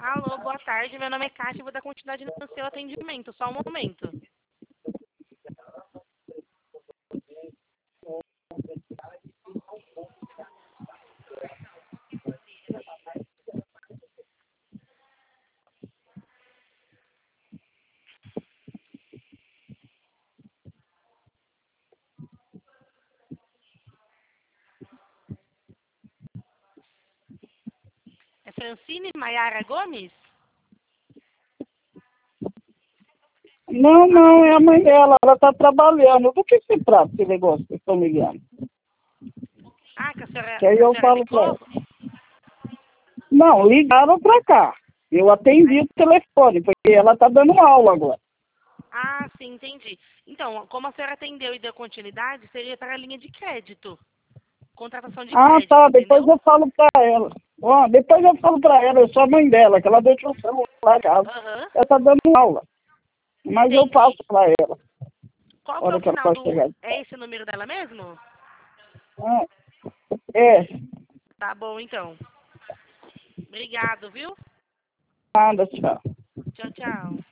Alô, boa tarde. Meu nome é Kátia e vou dar continuidade no seu atendimento. Só um momento. É Francine Maiara Gomes? Não, é a mãe dela, ela está trabalhando. Do que se trata esse negócio que estão ligando? Ah, que a senhora, Que aí que a eu senhora falo para ligou? ela. Não, ligaram para cá. Eu atendi o telefone, porque ela está dando aula agora. Ah, sim, entendi. Então, como a senhora atendeu e deu continuidade, seria para a linha de crédito. Contratação de Ah, crédito, tá, depois entendeu? eu falo para ela. Ó, depois eu falo para ela, eu sou a mãe dela, que ela deixou o celular em casa. Aham, Ela está dando aula. Mas eu passo entendi. para ela, Qual na que é hora o que ela final vai do... chegar. É esse o número dela mesmo? Ah, é, Tá bom, então. Obrigado, viu? nada, tchau. Tchau, tchau.